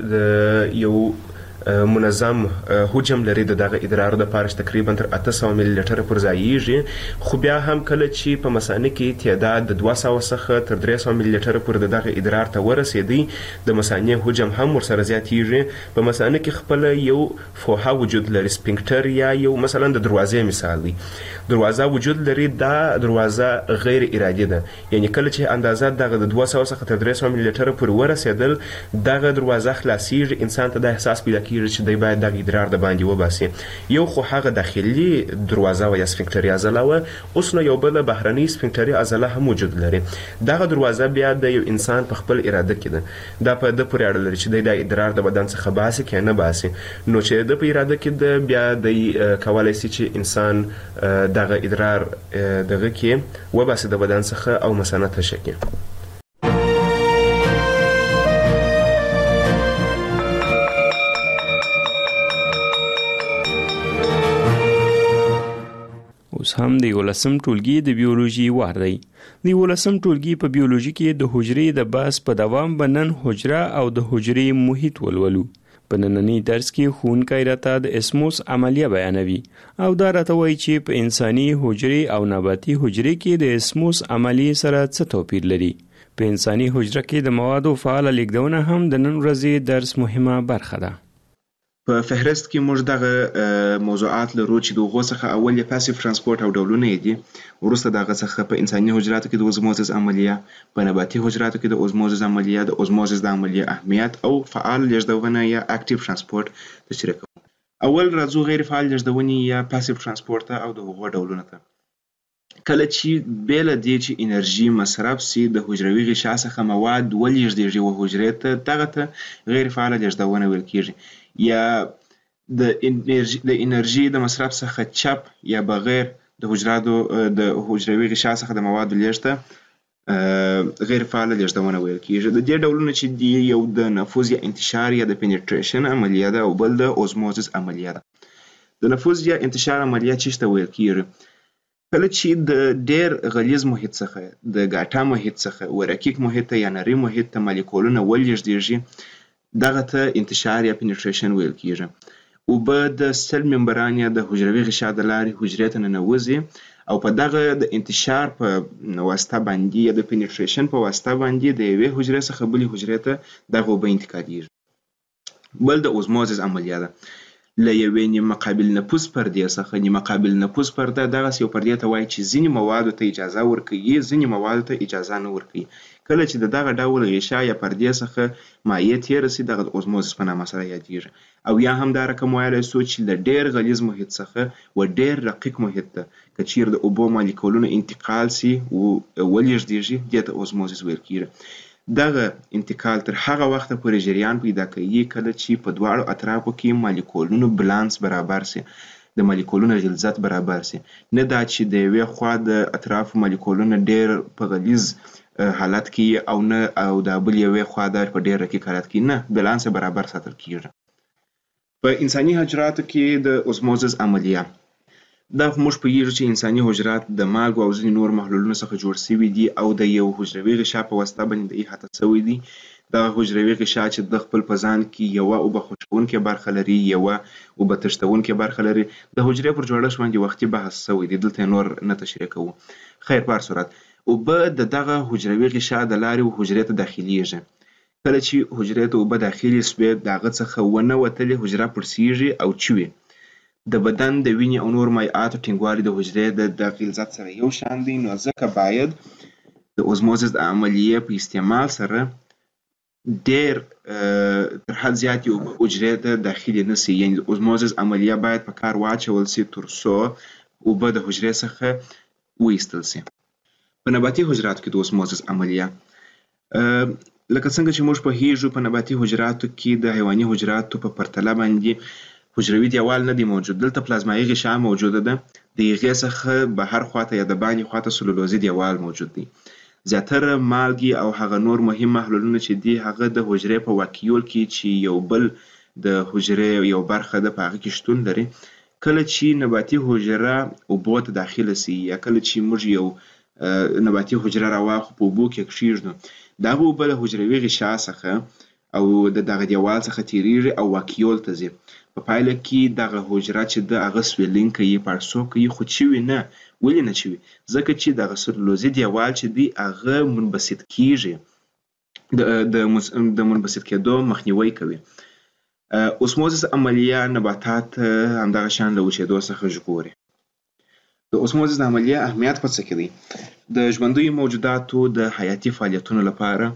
یو منظم حجم لري د دغه ادرار د پاره تقریبا تر 800 ملي لیټر پر ځایږي. خو بیا هم کله چې په مثانه کې تعداد د 200 څخه تر 300 ملي لیټر پر دغه ادرار ته ورسېدي د مثانې حجم هم ورسره زیاتیږي. په مثانه کې خپل یو فوحه وجود لري، سپینکټر یا یو مثلا د دروازې مثال دی. دروازه وجود لري. دا دروازه غیر ارادي ده، یعنی کله چې اندازه دغه د 200 څخه تر 300 ملي لیټر پر ورسېدل دغه دروازه خلاصيږي. انسان ته د احساس پیدا کیږي چې دی باید دغه ادرار د باندې وباسي. یو خو هغه داخلي دروازه و یا سفنکټري عضله و. اوس نو یو بل بهرني سفنکټري عضله هم وجود لري. دغه دروازه بیا د یو انسان په خپل اراده کې ده. دا په د پورې اړه لري چې دی د ادرار د بدن څخه باسي که نه باسي. نو چې د په اراده کې ده بیا د کولای شي چې انسان دغه ادرار دغه کې وباسي د بدن څخه او مثانه تشه کړي. اوس هم د 11م ټولګي د بیولوژي وار دی. د 11م ټولګي په بیولوژي کې د حجرې د بحث په دوام بنن حجره او د حجرې محیط ولولو. په نننی درس کې ښوونکی راته د اسموس عملیه بیانوي او دا راته وایي چې په انساني حجرې او نباتي حجرې کې د اسموس عملیې سره څه توپیر لري. په انساني حجره کې د موادو فعاله لیږدونه هم د نن ورځې درس مهمه برخه ده. په فهرست کې موږ دغه موضوعات لرو چې د هغو څخه اول یې پاسیف ترانسپورت او ډولونه یې دي. وروسته دغه څخه په انساني حجراتو کې د اوزموزس عملیه، په نباتي حجراتو کې د اوزموزس عملیه، د اوزموزس د عملیه اهمیت او فعال لیږدونه یا اکټیو ترانسپورت تشریح کوو. اول راځو غیر فعال لیږدونې یا پاسیف ترانسپورت او د هغو ډولونه ته. کله چې بیل دی چې انرژي مصرف سي د حجروي غشا څخه مواد ولېږدېږي و حجرې ته، دغه ته غیر فعاله لیږدونه ویل کیږي. یا د انرژي د مصرف څخه چپ یا بغیر د حجروي غشا څخه د موادو لیږد غیر فعاله لیږدونه ویل کیږي. د دې ډولونه چې دی یو د نفوذ یا انتشار یا د پینټریشن عملیه ده او بل د اوزموزس عملیه ده. د نفوذ یا انتشار عملیه څه ته ویل کیږي؟ کله چې د ډیر غلیظ محیط څخه د ګاټا محیط څخه ورکیک محیط یا نری محیط ته مالیکولونه ولېږدېږي دغه ته انتشار یا پینټریشن ویل کیږي. اوبه د سل ممبران یا د حجروي غشا د لارې حجرې ته ننوځي او په دغه د انتشار په واسطه باندې یا د پینټریشن په واسطه باندې د یوې حجرې څخه بلې حجرې ته دغه اوبه انتقالېږي. بل د اوزموزس عملیه ده. له یوې نیمه قابل نفوذ پردې څخه نیمه قابل نفوذ پرده دغسې یو پردې ته وایي چې ځینې موادو ته اجازه ورکوي ځینې موادو ته اجازه نه ورکوي. کله چې د دغه ډول غشا یا پردې څخه مایع تېره سي دغه د اوزموزس په نامه سره یادېږي. او یا هم دا رقم ویلی سو چې له ډېر غلیظ محیط څخه و ډېر رقیق محیط ته که چیرې د اوبو مالیکولونه انتقال سي ولېږدېږي دې ته اوزموزس ویل کېږي. دغه انتقال تر هغه وخته پورې جریان پیدا کوي کله چې په دواړو اطرافو کې مالیکولونو بلانس برابر سي د مالیکولونو غلظت برابر سي. نه دا چې د یوې خوا د اطرافو مالیکولونه ډېر په غلیظ حالت کې او نه او د بل یوې خوا د په ډېر رقیق حالت کې نه بلانس برابر ساتل کېږي. په انساني حجراتو کې د اوزموزس عملیه دا موږ پوهیږو چې انساني حجرات د مالګو او ځینې نور محلولونو څخه جوړ شوي دي او د یو حجروي غشا په واسطه باندې احاطه شوي دي. دغه حجروي غشا چې د خپل په ځان کې یوه اوبه خوشبونکې برخه لري یوه اوبه تښتونکې برخه لري. د حجرې پر جوړښت باندې وختي بحث شوی دی دلته نور نه تشریح کوو. خیر په هر صورت اوبه د دغه حجروي غشا د لارې حجرې ته داخلیږي. کله چې حجرې ته اوبه داخلي سوې د هغه څخه ونه وتلې حجره پړسیږي او چوي. د بدن د وینې او نور مایعاتو ټینګوالی د حجرې د غلظت سره یو شان دی نو ځکه باید د اوزموزس د عملیې په استعمال سره ډېر تر حد زیاتې اوبه حجرې ته داخلي نه سي. یعنې د اوزموزس عملیه باید په کار واچول سي تر څو اوبه د حجرې څخه وایستل سي. په نباتي حجراتو کې د اوزموزس عملیه لکه څنګه چې موږ پوهیږو په نباتي حجراتو کې د حیواني حجراتو په پرتله باندې حجروي دیوال نه دی موجود. دلته پلازمایي غشا موجوده ده. د هغې څخه بهر خواته یا د باندې خواته سلولوزي دیوال موجود دی. زیاتره مالګې او هغه نور مهم محلولونه چې دي هغه د حجرې په واکیول کې چې یو بل د حجرې یو برخه ده په هغه کې شتون لري. کله چې نباتي حجره اوبو ته داخله سي یا کله چې موږ یو نباتي حجره راواخلو په اوبو کې کښېږدو دغه اوبه له حجروي غشا څخه او د دغه دیوال څخه تیریږي او واکیول ته ځي. په پایله کې دغه حجره چې د هغه سویلینګ کوي پړسو کوي خو چوي نه. ولې نه چوي؟ ځکه چې دغه سلولوزي دیوال چې دی هغه منبسط کیږي د منبسط کېدو مخنیوی کوي. اوسموزس عملیه نباتات همدغه شان له وچېدو څخه ژغوري. د اوسموزس عملیه اهمیت په څه کې دی؟ د ژوندیو موجوداتو د حیاتي فعالیتونو لپاره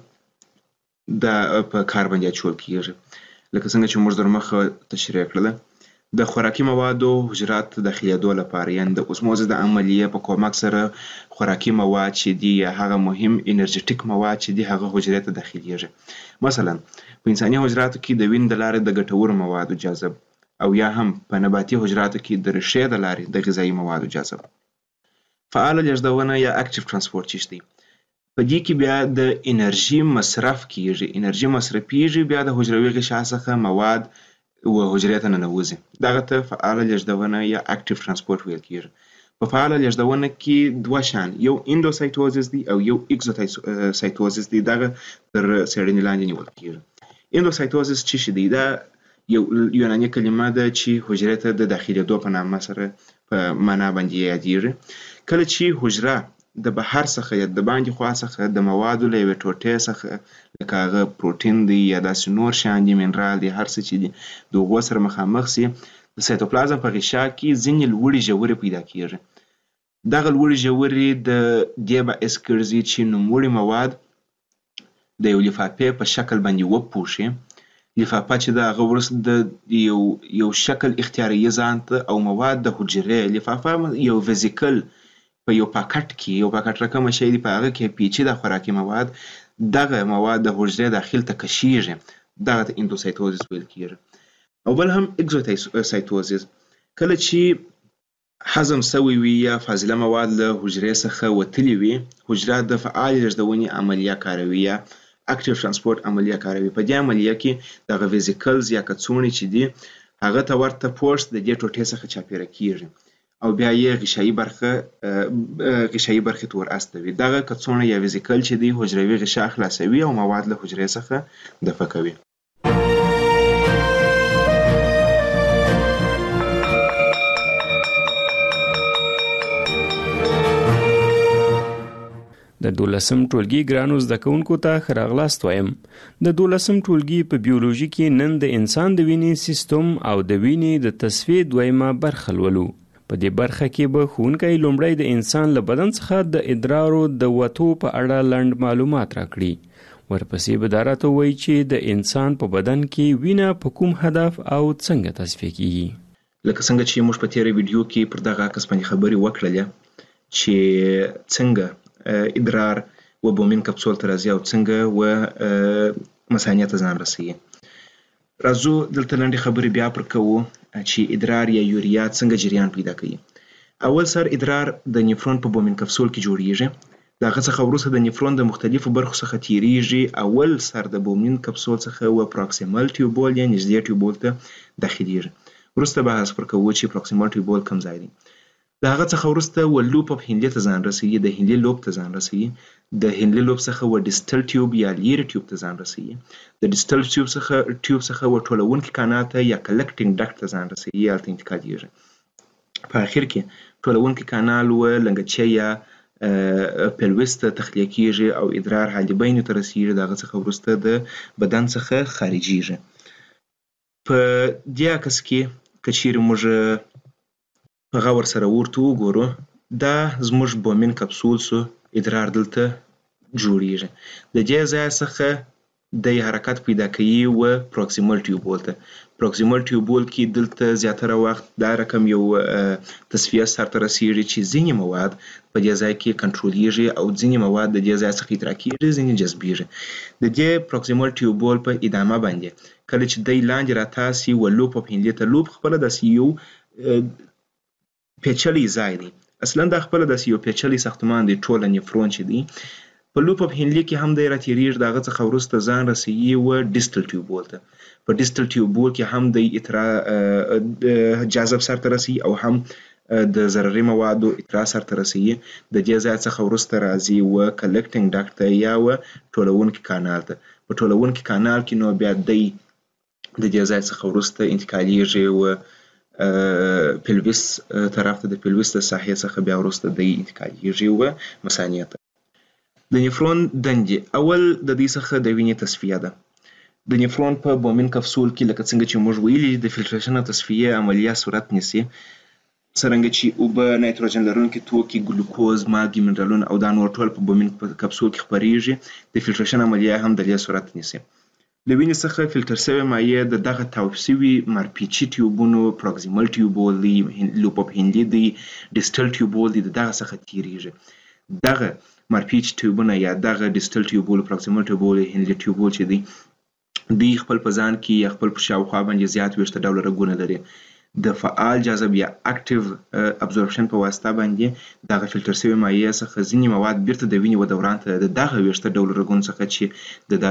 په کار باندې اچول کیږي. لکه څنګه چې موږ در مخه تشریح کړله د خوراکي موادو حجرات داخلېدو لپاره یعنې د اوسموزس د عملیې په کومک سره خوراکي مواد چې دي یا هغه مهم انرژیټیک مواد چې دي هغه حجرې ته داخلېږي. مثلا په انساني حجراتو کې د وینې د لارې د ګټورو موادو جذب او یا هم په نباتي حجراتو کې د ریښې د لارې د غذایي موادو جذب. فعاله لېږدونه یا اکټیو ترانسپورت چې دی په دې کې بیا د انرژي مصرف کیږي. انرژي مصرفیږي بیا د حجروي غشا څخه مواد و حجرې ته ننوځي. دغه ته فعاله لېږدونه یا اکټیو ترانسپورت ویل کیږي. په فعاله لېږدونه کې دوه شان یو اندوسایتوزس دی او یو اکزوسایتوزس دی. دغه تر څېړنې لاندې نیول کیږي. اندوسایتوزس څه شی دی؟ دا یو یوناني کلمه ده چې حجرې ته د داخلېدو په نامه سره په معنا باندې یادېږي. کله چې حجره د بهر څخه یا د باندې خوا څخه د موادو له یوې ټوټې څخه لکه هغه پروټین دی یا داسې نور شیان دي منرال دی هر څه چې دي د هغو سره مخامخ سي د سایتوپلازم په غشا کې ځینې لوړې ژورې پیدا کیږي. دغه لوړې ژورې د دې باعث ګرځي چې نوموړي مواد د یو لفافې په شکل باندې وپوښي. لفافه چې د هغه وروسته د یو شکل اختیاروي ځان ته او مواد د حجرې لفافه یو ویزیکل په یو پاکټ کې یو پاکټ رقم شی دی په هغه کې پیچیده خوراکي مواد دغه مواد د حجرې داخل ته کشیږي. دغه ته اندوسایتوزس ویل کیږي. او بل هم اکزوسایتوزس کله چې هضم سوی وي یا فاضله مواد له حجرې څخه وتلي وي حجره د فعال لېږدونې عملیه کاروي یا اکټیو ترانسپورت عملیه کاروي. په دې عملیه کې دغه ویزیکلز یا کڅوړې چې دي هغه ته ورته پوسټ د دې ټوټې څخه چاپیره کیږي او بیا یې غشایي برخې ته ور استوي. دغه کڅوړه یا ویزیکل چې دی حجروي غشا خلاصوي او مواد له حجرې څخه دفع کوي. د 12م ټولګي ګرانو زده کوونکو ته ښه راغلاست وایم. د 12م ټولګي په بیولوژي کې نن د انسان د وینې سیستم او د وینې د تصفیې دویمه برخه لولو. په دې برخه کې به ښوونکی لومړی د انسان له بدن څخه د ادرارو د وتو په اړه لنډ معلومات راکړي. ورپسې به دا راته ووایي چې د انسان په بدن کې وینه په کوم هدف او څنګه تصفیه کیږي. لکه څنګه چې موږ په تیره ویډیو کې پر دغه عکس باندې خبرې وکړلې چې څنګه ادرار و بومین کپسول ته راځي او څنګه و مثانې ته ځان رسوي. راځو دلته لنډې خبرې بیا پر کوو چې ادرار یا یوریا څنګه جریان پیدا کوي. اول سر ادرار د نیفرون په بومین کپسول کې جوړیږي. د هغه څخه وروسته د نیفرون د مختلفو برخو څخه تیریږي. اول سر د بومین کپسول څخه و پروکسیمل ټیوبول یا نږدې ټیوبول ته داخليږي. وروسته بحث پر کوو چې پروکسیمل ټیوبول کوم ځای دی. د هغه څخه وروسته و لوپ اف هینلې ته ځان رسوي. د هینلې لوب ته ځان رسوي. د هینلې لوب څخه و ډیسټل ټیوب یا لیری ټیوب ته ځان رسوي. د ډیسټل ټیوب څخه و ټولونکي کانال ته یا کلکټینګ ډکټ ته ځان رسوي یا ته انتقالېږي. په اخر کې ټولونکي کانال و لنګچې یا پلوس ته تخلیه کیږي او ادرار حالبین ته رسیږي. د هغه څخه وروسته د بدن څخه خارجيږي. په دې عکس کې که چیرې موږ په غور سره ورته وګورو دا زموږ بومین کپسول سو ادرار دلته جوړیږي. د دې ځای څخه د حرکت پیدا کوي و پروکسیمل ټیوبول ته. پروکسیمل ټیوبول کې دلته زیاتره وخت دا رقم یو تصفیه سرته رسیږي چې ځینې مواد په دې ځای کې کنټرولېږي او ځینې مواد د دې ځای څخه ادراکېږي، ځینې جذبېږي. د دې پروکسیمل ټیوبول په ادامه باندې کله چې دی لاندې راتاسي و لوپ اف هینلې ته لوپ خپله داسې یو پیچلی ځای دی. اصلا دا خپله داسې یو پیچلی ساختمان دی ټوله نیفرون چې دی. په لوپ اف هینلې کې هم دی راتېرېږي. د هغه څخه وروسته ځان رسوي و ډیسټل ټیوبول ته. په ډیسټل ټیوبول کې هم دی جاذب سرته رسوي او هم د ضرري موادو اطراء سرته رسوي. د دې ځای څخه وروسته راځي و کلکټینګ ډکټ ته یا و ټولونکي کانال ته. په ټولونکي کانال کې نو بیا دی د دې ځای څخه وروسته انتقالېږي و پلویس طرف ته. د پلویس د ساحې څخه بیا وروسته دی انتقالېږي و مثانې ته. د نیفرون دندې اول د دې څخه د وینې تصفیه ده. د نیفرون په بومین کپسول کې لکه څنګه چې موږ ویلي د فلټریشن او تصفیې عملیه صورت نیسي. څرنګه چې اوبه، نایتروجن لرونکي توکي، ګلوکوز، مالګې، منرالونه او دا نور ټول په بومین کپسول کې خپریږي. د فلټریشن عملیه هم د دې صورت نیسي. له وینې څخه فلټر شوې مایع د دغه تاوپ شوي مارپیچي ټیوبونو، پروکسیمل ټیوبول دی، لوپ اف هینلې دی، ډیسټل ټیوبول دی، د دغه څخه تیریږي. دغه مارپیچ ټیوبونه یا دغه ډیسټل ټیوبول، پروکسیمل ټیوبول، هینلې ټیوبول چې دی دوی خپل په ځان کې یا خپل په شاوخوا باندې زیات ویشته ډوله رګونه لري. د فعال جاذب یا اکټیو ابزورپشن په واسطه باندې دغه فلټر شوی مایع څخه ځینې مواد بیرته د وینې و دوران ته د دغه ویشته ډوله رګونو څخه چې د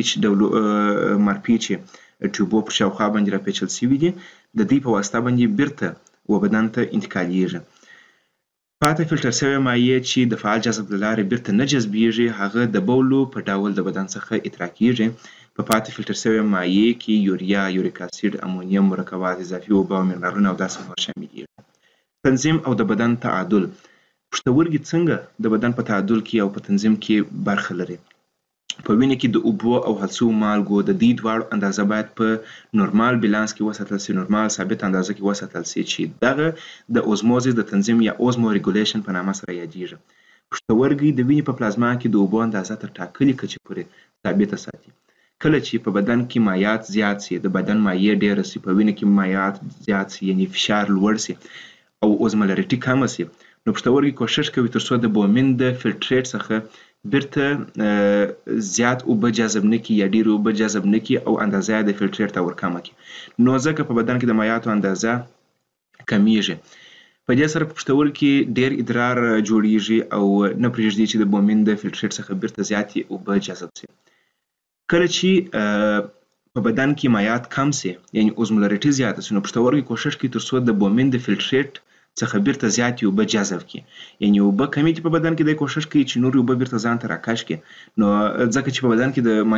مارپیچ ټیوبو په شاوخوا باندې راپیچل شوي دي د دې په واسطه باندې بیرته و بدن ته انتقالېږي. پاتې فلټر شوی مایع چې د فعال جاذب له لارې بیرته نه جذبېږي هغه د بولو په ډول د بدن څخه اطراء کېږي. په پاتې فلټر شوی مایع کې یوریا، یوریک اسید، امونیم مرکبات، اضافي اوبه او منرالونه او داسې نور شاملېږي. تنظیم او د بدن تعادل. پښتورګي څنګه د بدن په تعادل کې او په تنظیم کې برخه لري. په وینې کې د اوبو او هڅو مالګو د دې دواړو اندازه باید په نورمال بیلانس کې وساتل شي، نورمال ثابت اندازه کې وساتل شي چې دغه د اوزموزس د تنظیم یا اوزمو ریګولیشن په نامه سره یادېږي. پښتورګي د وینې په پلازما کې د اوبو اندازه تر ټاکلې کچې پورې ثابته ساتي. کله چې په بدن کې مایعات زیات شي، د بدن مایع ډېره شي، په وینې کې مایعات زیات شي یعنی فشار لوړ شي او اوزمولریټي کمه شي، نو پښتورګي کوشش کوي تر څو د بومین د فلټریټ څخه بیرته زیات اوبه جذب نه کړي یا ډېرې اوبه جذب نه کړي او اندازه یې د فلټریټ ته ورکمه کړي. نو ځکه په بدن کې د مایعاتو اندازه کمیږي. په دې سره په پښتورګي کې ډېر ادرار جوړیږي او نه پرېږدي چې د بومین د فلټریټ څخه بیرته زیاتې اوبه جذب شي. کله چې په بدن کې مایعات کم شي یعنی اوزمولریټي زیاته شي، نو پښتورګي کوشش کوي تر څو د بومین د فلټریټ څخه بیرته زیاتې اوبه جذب کړي یعنی اوبه کمې دي په بدن کې د کوشش کوي چې نور اوبه بیرته ځان ته راکش کړي نو ځکه چې په بدن کې د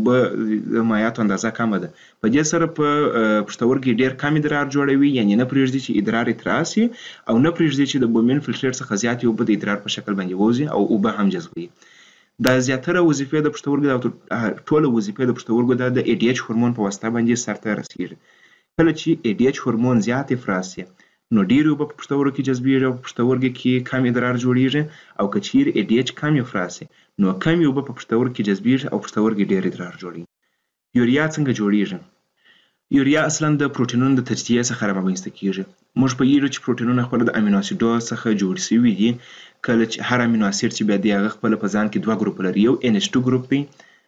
مایعاتو اندازه کمه ده په دې سره په پښتورګي ډیر کم ادرار جوړوي یعنی نه پرېږدي چې ادرار تراسي او نه پرېږدي چې د بومین فلټر څخه زیاتې اوبه د ادرار په شکل باندې وځي او اوبه هم جذبوي دا زیاتره وظیفې د پښتورګو د ټوله وظیفې د پښتورګو د ADH هورمون په واسطه باندې سرته رسیږي کله چې ADH هورمون زیات افراز شي نو ډیر اوبه په پښتورګو کې جذبېږي او په پښتورګو کې کم ادرار جوړیږي او که چیرې ADH کم افراز شي نو کم اوبه په پښتورګو کې جذبېږي او پښتورګي ډیر ادرار جوړي یوریا څنګه جوړیږي یوریا اصلا د پروتینونو د تجزیه څخه رامنځته کیږي موږ په یوه چې پروتینونه خپل د امینو اسیدو څخه جوړ شوي دي کله چې هر امینو اسید چې بیا د هغه خپل په ځان کې دوه ګروپ لري یو NH2 ګروپ دی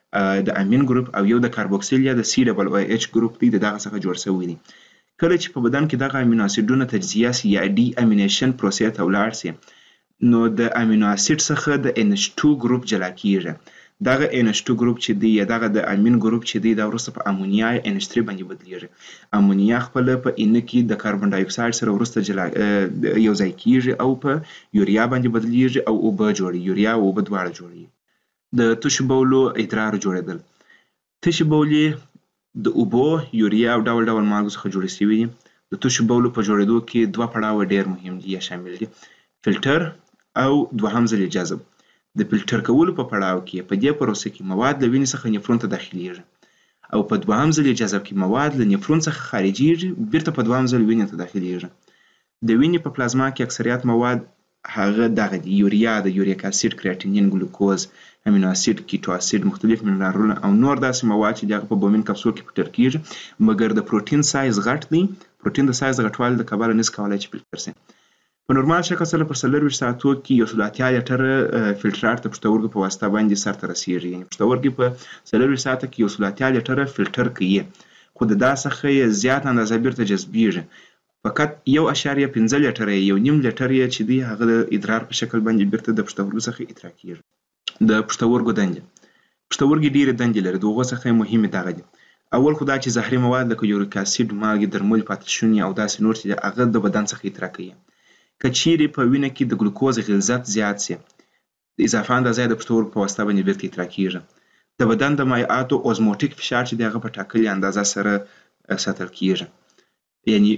د امین ګروپ او یو د کاربوکسیل یا د COOH ګروپ دی دغه څخه جوړ شوی دی کله چې په بدن کې دغه امینو اسیدونه تجزیه شي یا ډي امینیشن پروسې ته ولاړ شي نو د امینو اسید څخه د NH2 ګروپ جلا کیږي دغه NH2 ګروپ چې دی یا دغه د امین ګروپ چې دی دا وروسته په امونیا NH3 باندې بدلیږي امونیا خپل په ان کې د کاربن ډای اکساید سره وروسته جلا یو ځای کیږي او په یوریا باندې بدلیږي او اوبه جوړي یوریا او اوبه دواړه جوړي د تشو بولو ادرار جوړیدل تشو بولې د اوبو یوریا او ډول ډول مالګو څخه جوړې شوي دي د تشو بولو په جوړېدو کې دوه پړاوه ډیر مهم دي یا شامل دي فلټر او دوهم ځل جذب د فلټر کولو په پړاو کې په دې پروسه کې مواد له وینې څخه نفرون ته داخليږي او په دوهم ځل جذب کې مواد له نفرون څخه خارجيږي بیرته په دوهم ځل وینې ته داخليږي د وینې په پلازما کې اکثریت مواد هغه دغه دی یوریا د یوریک اسید کریاتینین ګلوکوز امینو اسید کیټو اسید مختلف منرالونه او نور داسې مواد چې دغه په بومین کپسول کې فلټر کیږي مګر د پروتین سایز غټ دی پروتین د سایز غټوالي د کبله نس کولای چې فلټر شي په نورمال شکل سره په 24 ساعتو کې یو سلاتیا لیټر فلټرات د پښتورګو په واسطه باندې سرته رسیږي یعنی پښتورګي په 24 ساعت کې یو سلاتیا لیټر فلټر کوي خو د داسې زیات اندازه بیرته جذبیږي فقط 1.5 لیټر یو نیم لیټر چې دی هغه د ادرار په شکل باندې بیرته د پښتورګو څخه ادرار کیږي د پښتورګو دندې پښتورګي ډېر دندې لري دغه څخه مهمه دغه دي اول خدای چې زهري مواد لکه یوریک اسید مالګې درمل پاتشونی او داسې نور چې هغه د بدن څخه ادرار کوي کچيري په وینه کې د ګلوکوز غلظت زیات شي د اضافه اندازې د پښتورګو په واسطه باندې بیرته ادرار کیږي د بدن د مایعاتو اوزموټیک فشار چې دغه په ټاکلي اندازه سره ساتل کیږي یعنی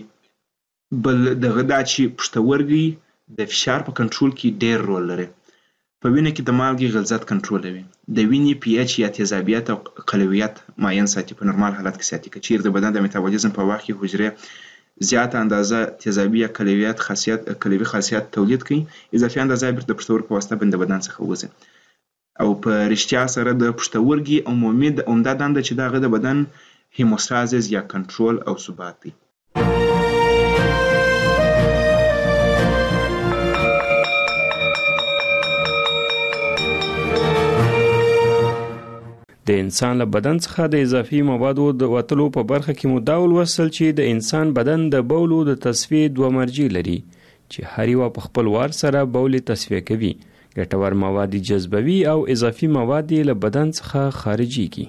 بل دغه دا چې پښتورګي د فشار په کنټرول کې ډېر رول لري په وینه کې د مالګې غلظت کنټرولوي د وینې پی ایچ یا تیزابیت او قلویت ماین ساتي په نورمال حالت کې ساتي کچیر د بدن د میتابولیزم په وخت کې حجره زیات اندازه تیزابي یا قلوي خاصیت تولید کوي اضافي اندازه بیرته د پښتورګو په واسطه باندې بدن څخه وځي او په رښتیا سره د پښتورګي عمومي د عمده دنده چې دغه د بدن هیموستازیس یا کنټرول او ثبات دی د انسان له بدن څخه د اضافي موادو د وتلو په برخه کې مو دا ولوستل چې د انسان بدن د بولو د تصفیې دوه مرجع لري چې هر یو په خپل وار سره بول تصفیه کوي ګټور مواد جذبوي او اضافي مواد له بدن څخه خارجيږي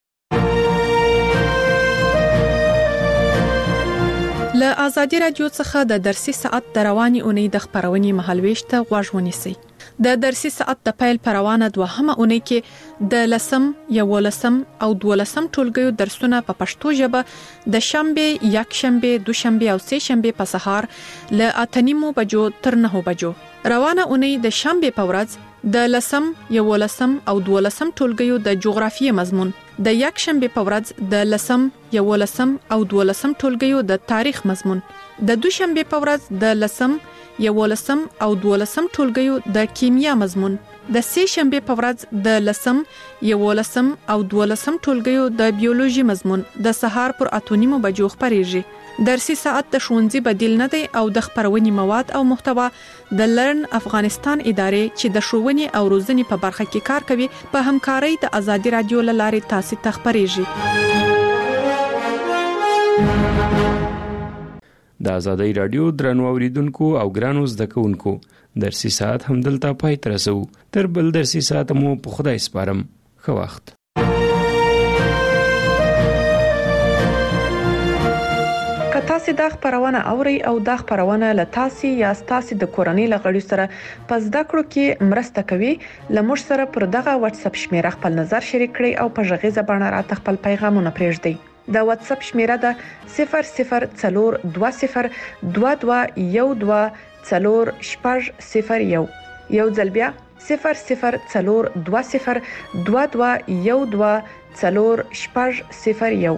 له آزادي رادیو څخه د درسي ساعت د رواني اونۍ د خبرونې مهالويش ته غوږ ونیسئ. د درسي ساعت د پیل پروانه دوهمه اونۍ کې د لسم، یولسم او دولسم ټولګیو درسونه په پښتو ژبه د شنبه، یکشنبه، دوشنبه او سه شنبه په سهار له 8:30 بجو تر 9 بجو. روانه اونۍ د شنبه په ورځ د لسم، یولسم او دولسم ټولګیو د جغرافیې مضمون، د یکشنبه په ورځ د لسم، یولسم او دولسم ټولګیو د تاریخ مضمون، د دوشنبه په ورځ د لسم، یولسم او دولسم ټولګیو د کیمیا مضمون، د سه شنبه په ورځ د لسم، یولسم او دولسم ټولګیو د بیولوژي مضمون د سهار پر 8:30 بجو خبريږي. درسي ساعت د ښوونځي بدیل نه دی او د خبرونې مواد او محتوا د لرن افغانستان ادارې چې د ښوونې او روزنې په برخه کې کار کوي په همکارۍ د آزادي رادیو لارې تاسو ته خبريږي. د آزادي رادیو درنو اوریدونکو او ګرانو زده کوونکو درسي ساعت هم دلته پای ته رسو. تر بل درسي ساعت مو په خدای سپارم. ښه وخت. تاسو د خبرونه اوري او د خبرونه له تاسو یا تاسو د کورنۍ لغړی سره پس د کړو کې مرسته کوي لمر سره پر دغه واتس اپ شمیره خپل نظر شریک کړئ او په ژغې زبانه را خپل پیغامونه پرېږدئ د واتس اپ شمیره د 002022124001 یو ځل بیا 002022124001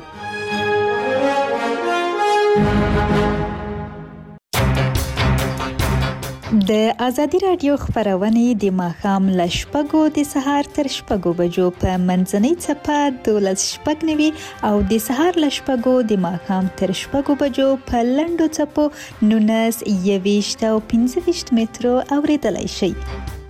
د ازادي رادیو خبرونه د ماښام ل شپږو د سهار تر شپږو بجو په منځنۍ چپه 12:09 او د سهار ل شپږو د ماښام تر شپږو بجو په لنډو چپو 19 21 او 25 مترو اوریدلای شي.